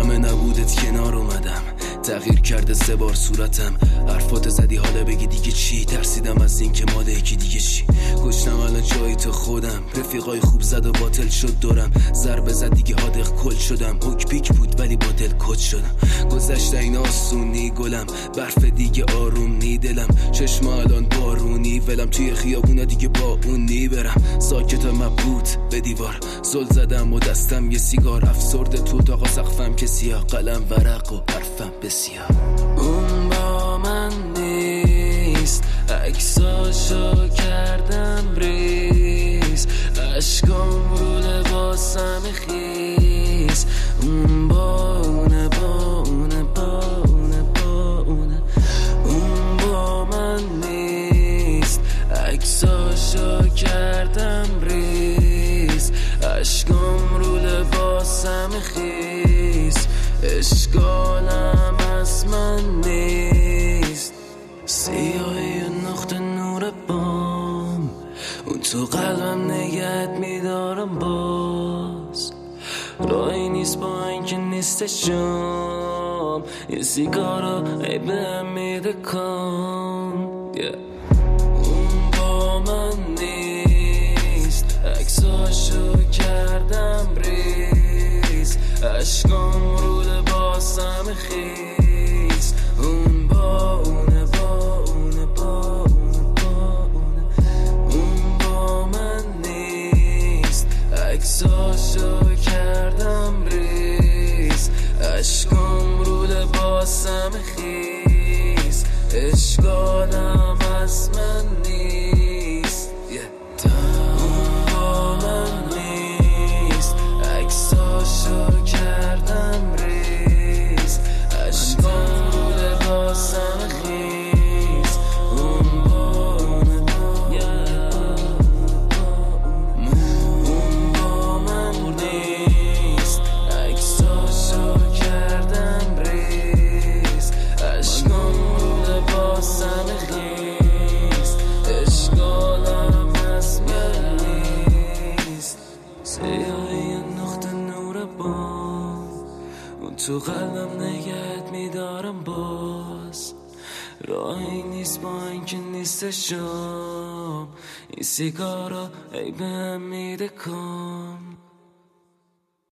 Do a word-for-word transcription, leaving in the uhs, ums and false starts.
همه نبودت کنار اومدم، تغییر کرده سه بار صورتم. حرفات زدی حالا بگی دیگه چی؟ ترسیدم از این که مال یکی دیگه چی. گشتم الان جایی تو خودم، رفیقای خوب زد و باطل شد دورم. ضربه زد دیگه حادق کل شدم، اوک پیک بود ولی با دل کد شدم. گذشته این آسونی گلم، برف دیگه آروم نی دلم. چشم الان بارونی ولم، توی خیابونا دیگه با اون نی برم. ساکت مبهوت به دیوار زل زدم و دستم یه سیگار. افسرده تو اتاق سقفم که سیاه، قلم ورق و حرفم بسیار. اون با من نیست، عکساشو کردم بریز، عشقام رو لباسم خیز. اون با اونه با اونه با اونه با اونه. اون با من نیست، عکساشو کردم بریز، عشقام رو لباسم خیز. اشکالم از من نیست، سیاهی و نقطه نور بام، اون تو قلبم نگهت میدارم باز. راهی نیست با اینکه نیستشم، یه سیگارو ای بهم میده کام. yeah. اون با من نیست، عکساشو کردم بریز، عشقام رو لباسم خیز. اون با اونه با اونه با اونه با اونه. اون با من نیست، عکساشو کردم ریز، عشقام رو لباسم خیز. اشکالم از من نیست. yeah. اون با من نیست، عکساشو کردم ریز، عشقام رو لباسم خیز. اون با اونه با اون با من نیست، عکساشو کردم ریز، عشقام رو لباسم خیز. اشکالم از من نیست، سیاهی نقطه نور بام، اون تو قلبم نگهت میدارم باز. راهی نیست با اینکه نیستشم، این سیگارو ای بهم میده کام.